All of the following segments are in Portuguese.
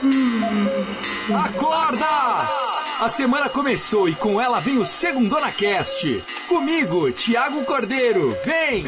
Acorda! A semana começou e com ela vem o Segundona Cast. Comigo, Thiago Cordeiro. Vem!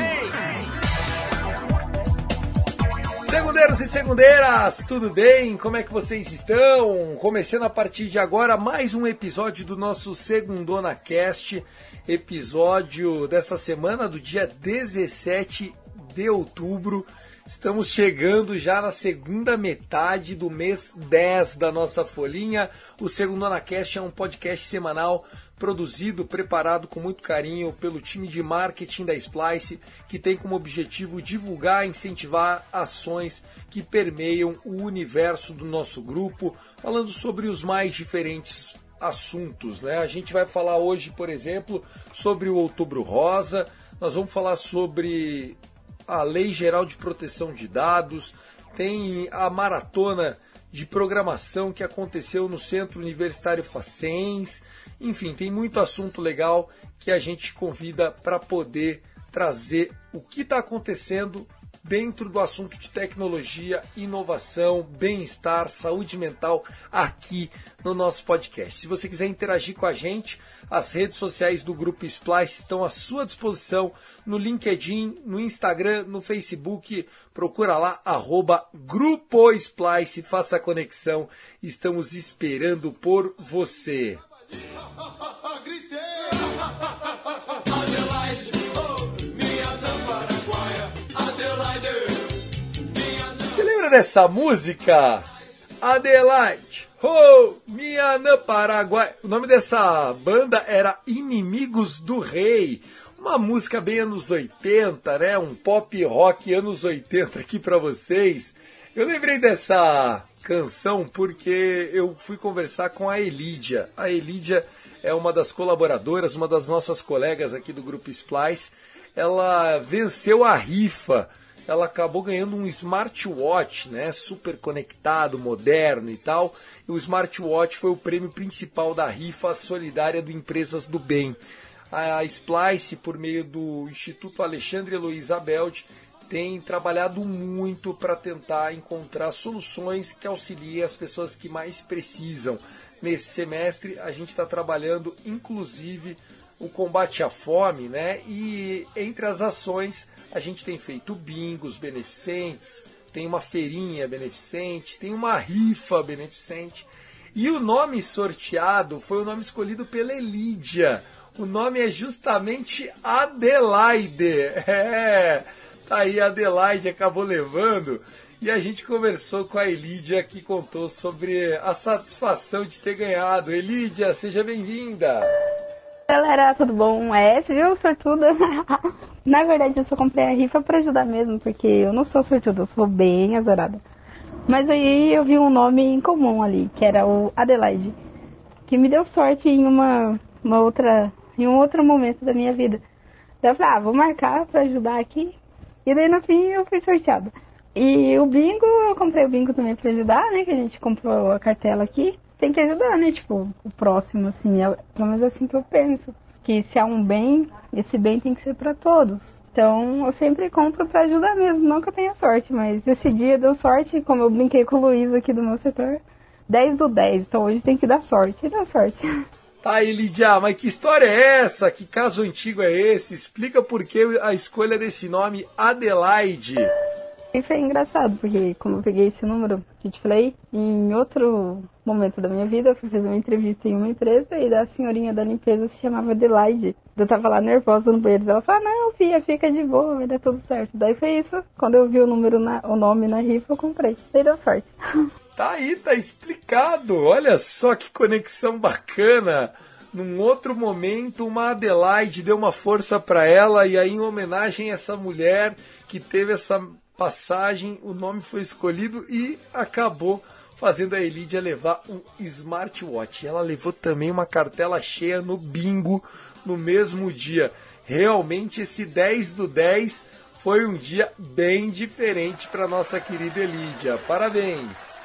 Segundeiros e segundeiras, tudo bem? Como é que vocês estão? Começando a partir de agora mais um episódio do nosso Segundona Cast. Episódio dessa semana do dia 17 de outubro. Estamos chegando já na segunda metade do mês 10 da nossa folhinha. O Segundona Cast é um podcast semanal produzido, preparado com muito carinho pelo time de marketing da Splice, que tem como objetivo divulgar e incentivar ações que permeiam o universo do nosso grupo, falando sobre os mais diferentes assuntos, né? A gente vai falar hoje, por exemplo, sobre o Outubro Rosa, nós vamos falar sobre a Lei Geral de Proteção de Dados, tem a maratona de programação que aconteceu no Centro Universitário Facens, enfim, tem muito assunto legal que a gente convida para poder trazer o que está acontecendo dentro do assunto de tecnologia, inovação, bem-estar, saúde mental aqui no nosso podcast. Se você quiser interagir com a gente, as redes sociais do Grupo Splice estão à sua disposição no LinkedIn, no Instagram, no Facebook. Procura lá, @Grupo Splice, faça a conexão. Estamos esperando por você. Você lembra dessa música? Adelaide, oh, minha Anã Paraguai. O nome dessa banda era Inimigos do Rei. Uma música bem anos 80, né? Um pop rock anos 80 aqui pra vocês. Eu lembrei dessa canção porque eu fui conversar com a Elídia. A Elídia é uma das colaboradoras, uma das nossas colegas aqui do Grupo Splice. Ela venceu a rifa. Ela acabou ganhando um smartwatch, né, super conectado, moderno e tal. E o smartwatch foi o prêmio principal da rifa solidária do Empresas do Bem. A Splice, por meio do Instituto Alexandre Heloísa Abeld, tem trabalhado muito para tentar encontrar soluções que auxiliem as pessoas que mais precisam. Nesse semestre, a gente está trabalhando, inclusive, o combate à fome, né? E entre as ações a gente tem feito bingos beneficentes, tem uma feirinha beneficente, tem uma rifa beneficente. E o nome sorteado foi o nome escolhido pela Elídia. O nome é justamente Adelaide. Tá aí, a Adelaide acabou levando. E a gente conversou com a Elídia, que contou sobre a satisfação de ter ganhado. Elídia, seja bem-vinda! Galera, tudo bom? Você viu, sortuda? Na verdade, eu só comprei a rifa pra ajudar mesmo, porque eu não sou sortuda, eu sou bem azarada. Mas aí eu vi um nome em comum ali, que era o Adelaide, que me deu sorte em em um outro momento da minha vida. Daí eu falei, vou marcar pra ajudar aqui. E daí no fim eu fui sorteada. E o bingo, eu comprei o bingo também pra ajudar, né? Que a gente comprou a cartela aqui. Tem que ajudar, né? Tipo, o próximo, assim, pelo menos assim que eu penso. Que se há um bem, esse bem tem que ser pra todos. Então, eu sempre compro pra ajudar mesmo, não que eu tenha sorte, mas esse dia deu sorte, como eu brinquei com o Luiz aqui do meu setor, 10 do 10, então hoje tem que dar sorte, e dá sorte. Tá aí, Lídia, mas que história é essa? Que caso antigo é esse? Explica por que a escolha desse nome Adelaide. E foi engraçado, porque como eu peguei esse número que eu te falei, em outro momento da minha vida, eu fui fazer uma entrevista em uma empresa e a senhorinha da limpeza se chamava Adelaide. Eu tava lá nervosa no banheiro, ela falou, não, filha, fica de boa, vai dar tudo certo. Daí foi isso, quando eu vi o nome na rifa, eu comprei. Daí deu sorte. Tá aí, tá explicado. Olha só que conexão bacana. Num outro momento, uma Adelaide deu uma força para ela e aí, em homenagem a essa mulher que teve essa passagem, o nome foi escolhido e acabou fazendo a Elídia levar um smartwatch. Ela levou também uma cartela cheia no bingo no mesmo dia. Realmente esse 10 do 10 foi um dia bem diferente para nossa querida Elídia. Parabéns!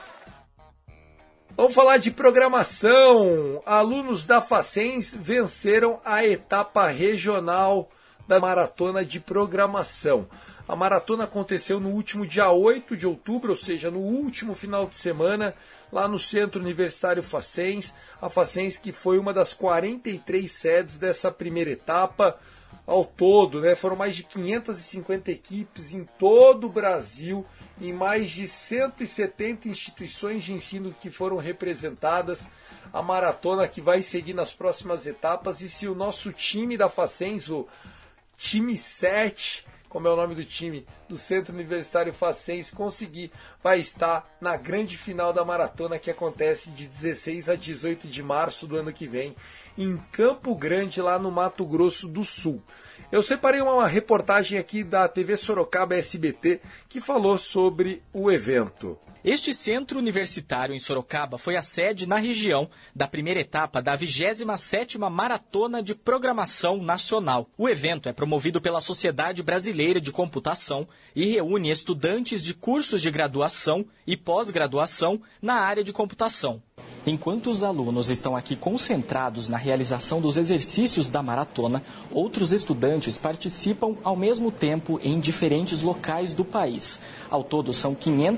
Vamos falar de programação. Alunos da Facens venceram a etapa regional da Maratona de Programação. A maratona aconteceu no último dia 8 de outubro, ou seja, no último final de semana, lá no Centro Universitário Facens. A Facens que foi uma das 43 sedes dessa primeira etapa. Ao todo, né, foram mais de 550 equipes em todo o Brasil, em mais de 170 instituições de ensino que foram representadas. A maratona que vai seguir nas próximas etapas. E se o nosso time da Facens, o time 7, como é o nome do time do Centro Universitário Facens, conseguir, vai estar na grande final da maratona que acontece de 16 a 18 de março do ano que vem, em Campo Grande, lá no Mato Grosso do Sul. Eu separei uma reportagem aqui da TV Sorocaba SBT que falou sobre o evento. Este centro universitário em Sorocaba foi a sede na região da primeira etapa da 27ª Maratona de Programação Nacional. O evento é promovido pela Sociedade Brasileira de Computação e reúne estudantes de cursos de graduação e pós-graduação na área de computação. Enquanto os alunos estão aqui concentrados na realização dos exercícios da maratona, outros estudantes participam ao mesmo tempo em diferentes locais do país. Ao todo, são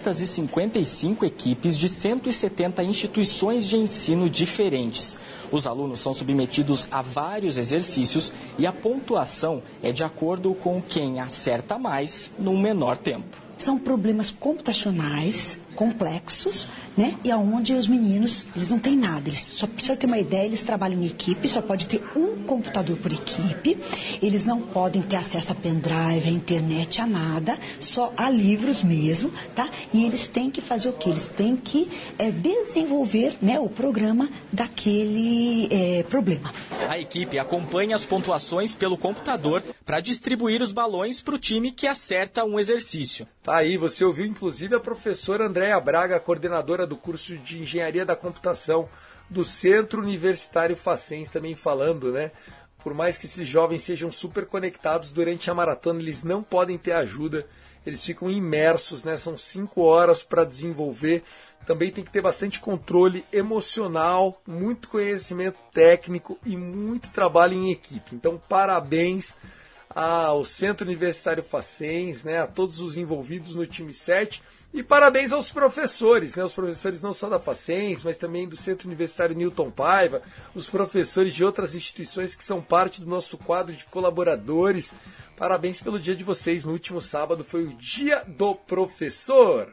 555 equipes de 170 instituições de ensino diferentes. Os alunos são submetidos a vários exercícios e a pontuação é de acordo com quem acerta mais num menor tempo. São problemas computacionais complexos, né? E aonde os meninos, eles não têm nada. Eles só precisa ter uma ideia, eles trabalham em equipe, só pode ter um computador por equipe. Eles não podem ter acesso a pendrive, a internet, a nada, só a livros mesmo, tá? E eles têm que fazer o quê? Eles têm que desenvolver, né, o programa daquele problema. A equipe acompanha as pontuações pelo computador para distribuir os balões para o time que acerta um exercício. Tá aí, você ouviu inclusive a professora Andréa Braga, coordenadora do curso de Engenharia da Computação do Centro Universitário Facens, também falando, né? Por mais que esses jovens sejam super conectados durante a maratona, eles não podem ter ajuda, eles ficam imersos, né? São 5 horas para desenvolver. Também tem que ter bastante controle emocional, muito conhecimento técnico e muito trabalho em equipe. Então, parabéns ao Centro Universitário Facens, né, a todos os envolvidos no time 7 e parabéns aos professores, né, os professores não só da Facens, mas também do Centro Universitário Newton Paiva, os professores de outras instituições que são parte do nosso quadro de colaboradores. Parabéns pelo dia de vocês. No último sábado foi o Dia do Professor.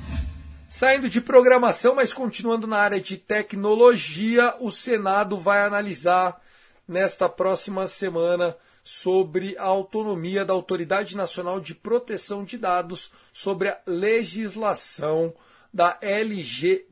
Saindo de programação, mas continuando na área de tecnologia, o Senado vai analisar nesta próxima semana sobre a autonomia da Autoridade Nacional de Proteção de Dados sobre a legislação da LGPD,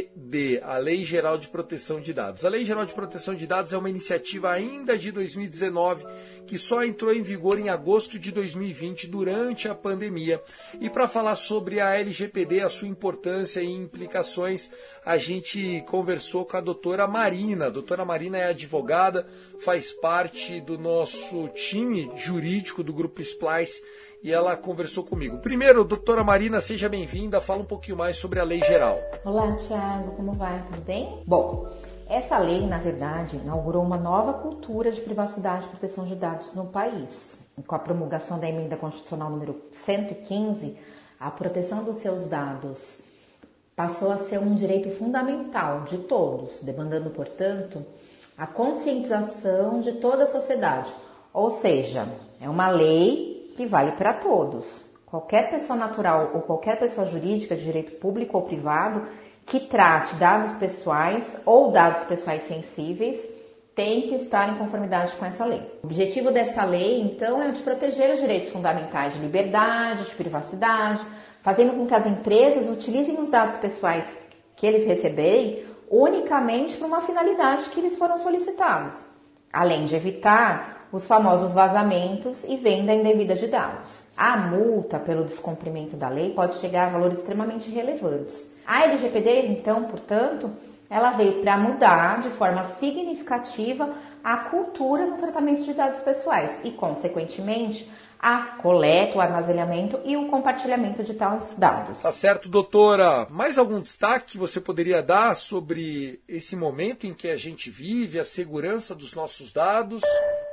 a Lei Geral de Proteção de Dados. A Lei Geral de Proteção de Dados é uma iniciativa ainda de 2019 que só entrou em vigor em agosto de 2020 durante a pandemia. E para falar sobre a LGPD, a sua importância e implicações, a gente conversou com a doutora Marina. A doutora Marina é advogada, faz parte do nosso time jurídico do Grupo Splice e ela conversou comigo. Primeiro, doutora Marina, seja bem-vinda, fala um pouquinho mais sobre a Lei Geral. Olá, Thiago, como vai? Tudo bem? Bom, essa lei, na verdade, inaugurou uma nova cultura de privacidade e proteção de dados no país. Com a promulgação da Emenda Constitucional número 115, a proteção dos seus dados passou a ser um direito fundamental de todos, demandando, portanto, a conscientização de toda a sociedade. Ou seja, é uma lei que vale para todos. Qualquer pessoa natural ou qualquer pessoa jurídica de direito público ou privado que trate dados pessoais ou dados pessoais sensíveis tem que estar em conformidade com essa lei. O objetivo dessa lei, então, é o de proteger os direitos fundamentais de liberdade, de privacidade, fazendo com que as empresas utilizem os dados pessoais que eles receberem unicamente para uma finalidade que eles foram solicitados, além de evitar os famosos vazamentos e venda indevida de dados. A multa pelo descumprimento da lei pode chegar a valores extremamente relevantes. A LGPD, então, portanto, ela veio para mudar de forma significativa a cultura no tratamento de dados pessoais e, consequentemente, a coleta, o armazenamento e o compartilhamento de tais dados. Tá certo, doutora. Mais algum destaque que você poderia dar sobre esse momento em que a gente vive, a segurança dos nossos dados?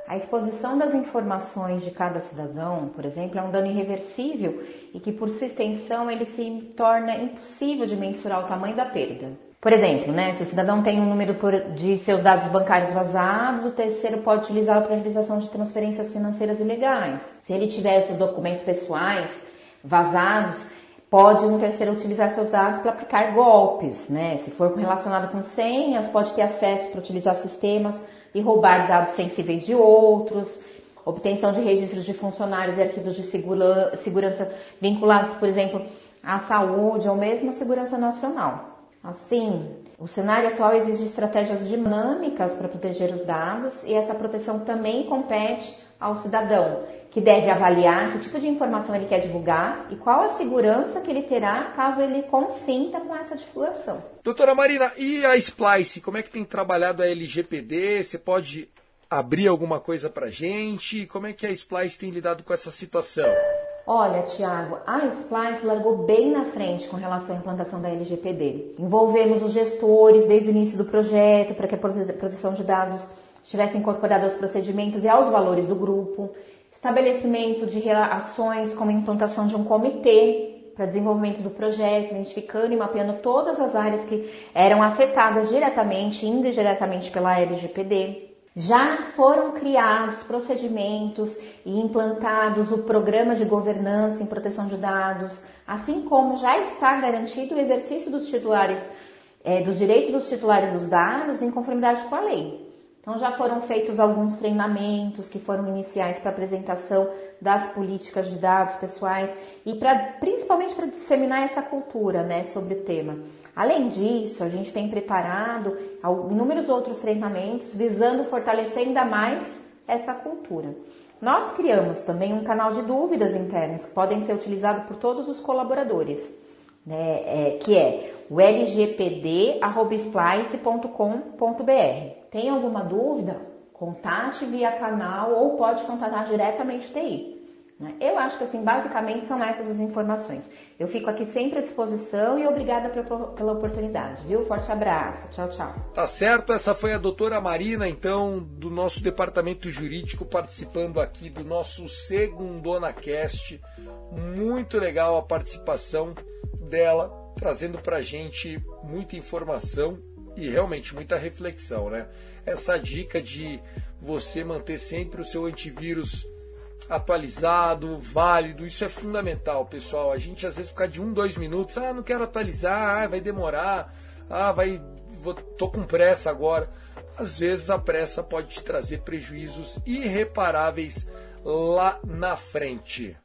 A exposição das informações de cada cidadão, por exemplo, é um dano irreversível e que, por sua extensão, ele se torna impossível de mensurar o tamanho da perda. Por exemplo, se o cidadão tem um número de seus dados bancários vazados, o terceiro pode utilizá-lo para a realização de transferências financeiras ilegais. Se ele tiver seus documentos pessoais vazados, pode um terceiro utilizar seus dados para aplicar golpes, Se for relacionado com senhas, pode ter acesso para utilizar sistemas e roubar dados sensíveis de outros, obtenção de registros de funcionários e arquivos de segurança vinculados, por exemplo, à saúde ou mesmo à segurança nacional. Assim, o cenário atual exige estratégias dinâmicas para proteger os dados e essa proteção também compete ao cidadão, que deve avaliar que tipo de informação ele quer divulgar e qual a segurança que ele terá caso ele consinta com essa divulgação. Doutora Marina, e a Splice, como é que tem trabalhado a LGPD? Você pode abrir alguma coisa para a gente? Como é que a Splice tem lidado com essa situação? Olha, Tiago, a Splice largou bem na frente com relação à implantação da LGPD. Envolvemos os gestores desde o início do projeto para que a proteção de dados estivesse incorporada aos procedimentos e aos valores do grupo, estabelecimento de ações como a implantação de um comitê para desenvolvimento do projeto, identificando e mapeando todas as áreas que eram afetadas diretamente e indiretamente pela LGPD. Já foram criados procedimentos e implantados o programa de governança em proteção de dados, assim como já está garantido o exercício dos direitos dos titulares dos dados em conformidade com a lei. Então já foram feitos alguns treinamentos que foram iniciais para apresentação das políticas de dados pessoais e principalmente para disseminar essa cultura, sobre o tema. Além disso, a gente tem preparado inúmeros outros treinamentos visando fortalecer ainda mais essa cultura. Nós criamos também um canal de dúvidas internas que podem ser utilizados por todos os colaboradores, que é o lgpd@splice.com.br. Tem alguma dúvida? Contate via canal ou pode contatar diretamente o TI. Eu acho que, basicamente são essas as informações. Eu fico aqui sempre à disposição e obrigada pela oportunidade, viu? Forte abraço. Tchau, tchau. Tá certo, essa foi a doutora Marina, então, do nosso departamento jurídico, participando aqui do nosso SegundonaCast. Muito legal a participação dela, trazendo pra gente muita informação e realmente muita reflexão, Essa dica de você manter sempre o seu antivírus atualizado, válido, isso é fundamental, pessoal. A gente às vezes fica de 1-2 minutos, não quero atualizar, vai demorar, tô com pressa agora. Às vezes a pressa pode te trazer prejuízos irreparáveis lá na frente.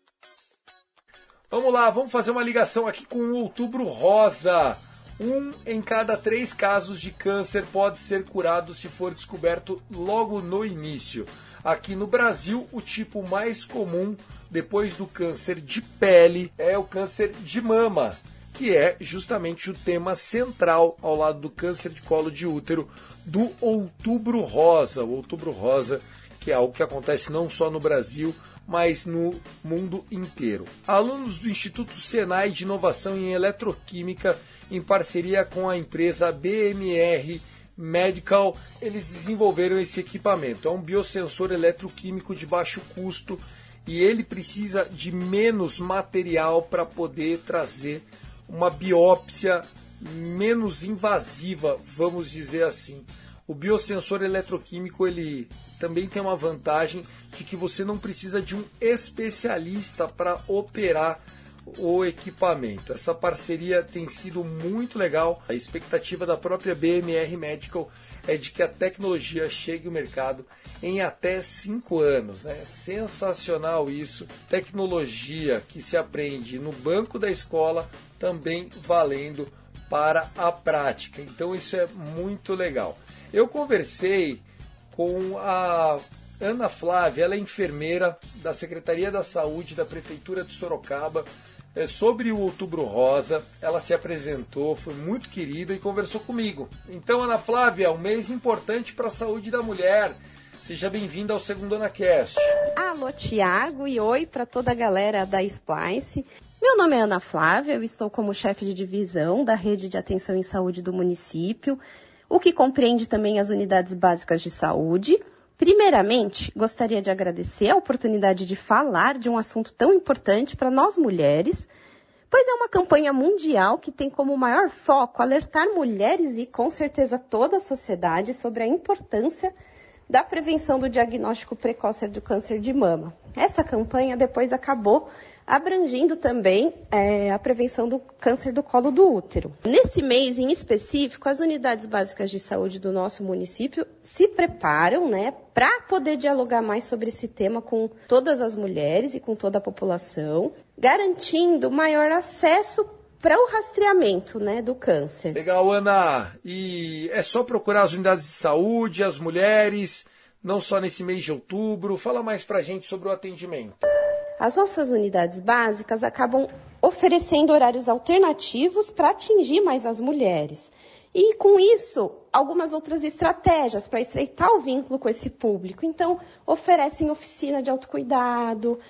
Vamos lá, vamos fazer uma ligação aqui com o Outubro Rosa. 1 em cada 3 casos de câncer pode ser curado se for descoberto logo no início. Aqui no Brasil, o tipo mais comum depois do câncer de pele é o câncer de mama, que é justamente o tema central ao lado do câncer de colo de útero do Outubro Rosa. O Outubro Rosa, que é algo que acontece não só no Brasil, mas no mundo inteiro. Alunos do Instituto Senai de Inovação em Eletroquímica, em parceria com a empresa BMR Medical, eles desenvolveram esse equipamento. É um biosensor eletroquímico de baixo custo e ele precisa de menos material para poder trazer uma biópsia menos invasiva, vamos dizer assim. O biosensor eletroquímico ele também tem uma vantagem de que você não precisa de um especialista para operar o equipamento. Essa parceria tem sido muito legal. A expectativa da própria BMR Medical é de que a tecnologia chegue ao mercado em até 5 anos. Sensacional isso. Tecnologia que se aprende no banco da escola também valendo para a prática. Então isso é muito legal. Eu conversei com a Ana Flávia, ela é enfermeira da Secretaria da Saúde da Prefeitura de Sorocaba, sobre o Outubro Rosa. Ela se apresentou, foi muito querida e conversou comigo. Então, Ana Flávia, um mês importante para a saúde da mulher. Seja bem-vinda ao SegundonaCast. Alô, Tiago, e oi para toda a galera da Splice. Meu nome é Ana Flávia, eu estou como chefe de divisão da Rede de Atenção em Saúde do município, o que compreende também as unidades básicas de saúde. Primeiramente, gostaria de agradecer a oportunidade de falar de um assunto tão importante para nós mulheres, pois é uma campanha mundial que tem como maior foco alertar mulheres e, com certeza, toda a sociedade sobre a importância da prevenção do diagnóstico precoce do câncer de mama. Essa campanha depois acabou abrangindo também a prevenção do câncer do colo do útero. Nesse mês em específico, as unidades básicas de saúde do nosso município se preparam, para poder dialogar mais sobre esse tema com todas as mulheres e com toda a população, garantindo maior acesso para o rastreamento, do câncer. Legal, Ana. E é só procurar as unidades de saúde, as mulheres, não só nesse mês de outubro. Fala mais para a gente sobre o atendimento. As nossas unidades básicas acabam oferecendo horários alternativos para atingir mais as mulheres. E, com isso, algumas outras estratégias para estreitar o vínculo com esse público. Então, oferecem oficina de autocuidado,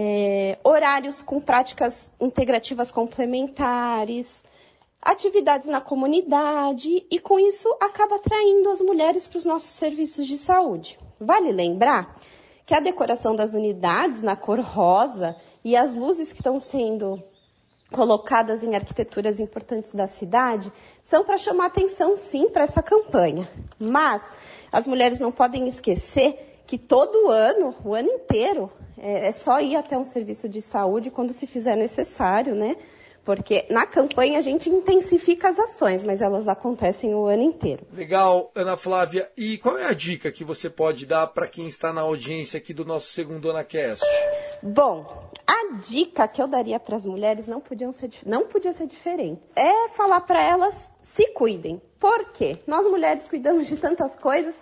horários com práticas integrativas complementares, atividades na comunidade e, com isso, acaba atraindo as mulheres para os nossos serviços de saúde. Vale lembrar que a decoração das unidades na cor rosa e as luzes que estão sendo colocadas em arquiteturas importantes da cidade são para chamar atenção, sim, para essa campanha. Mas as mulheres não podem esquecer que todo ano, o ano inteiro, é só ir até um serviço de saúde quando se fizer necessário, Porque na campanha a gente intensifica as ações, mas elas acontecem o ano inteiro. Legal, Ana Flávia. E qual é a dica que você pode dar para quem está na audiência aqui do nosso segundo AnaCast? Bom, a dica que eu daria para as mulheres não podia ser diferente. É falar para elas se cuidem. Por quê? Nós mulheres cuidamos de tantas coisas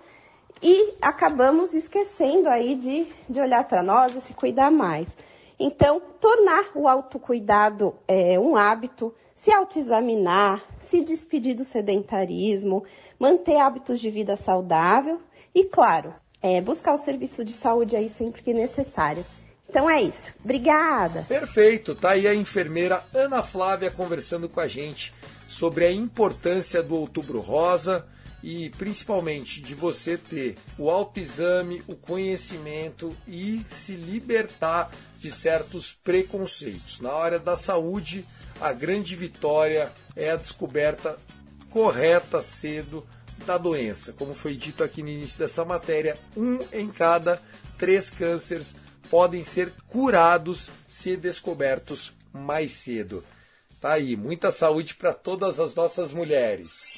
e acabamos esquecendo aí de olhar para nós e se cuidar mais. Então, tornar o autocuidado um hábito, se autoexaminar, se despedir do sedentarismo, manter hábitos de vida saudável e, claro, buscar o serviço de saúde aí sempre que necessário. Então é isso. Obrigada. Perfeito. Tá aí a enfermeira Ana Flávia conversando com a gente sobre a importância do Outubro Rosa e principalmente de você ter o autoexame, o conhecimento e se libertar de certos preconceitos. Na área da saúde, a grande vitória é a descoberta correta cedo da doença. Como foi dito aqui no início dessa matéria, 1 em cada 3 cânceres podem ser curados se descobertos mais cedo. Tá aí, muita saúde para todas as nossas mulheres.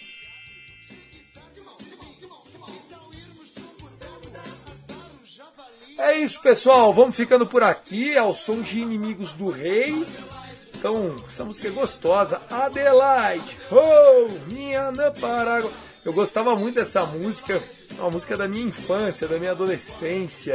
É isso, pessoal. Vamos ficando por aqui ao som de Inimigos do Rei. Então, essa música é gostosa. Adelaide, oh, minha Ana Paraguai. Eu gostava muito dessa música. É uma música da minha infância, da minha adolescência.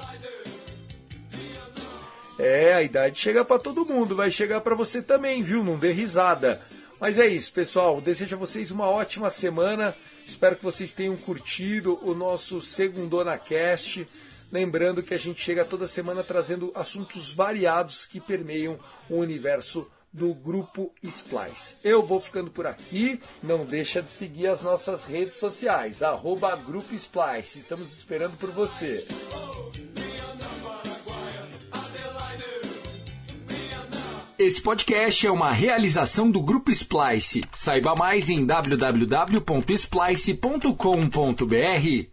A idade chega para todo mundo. Vai chegar para você também, viu? Não dê risada. Mas é isso, pessoal. Desejo a vocês uma ótima semana. Espero que vocês tenham curtido o nosso segundo AnaCast. Lembrando que a gente chega toda semana trazendo assuntos variados que permeiam o universo do Grupo Splice. Eu vou ficando por aqui. Não deixa de seguir as nossas redes sociais. @Grupo Splice. Estamos esperando por você. Esse podcast é uma realização do Grupo Splice. Saiba mais em www.splice.com.br.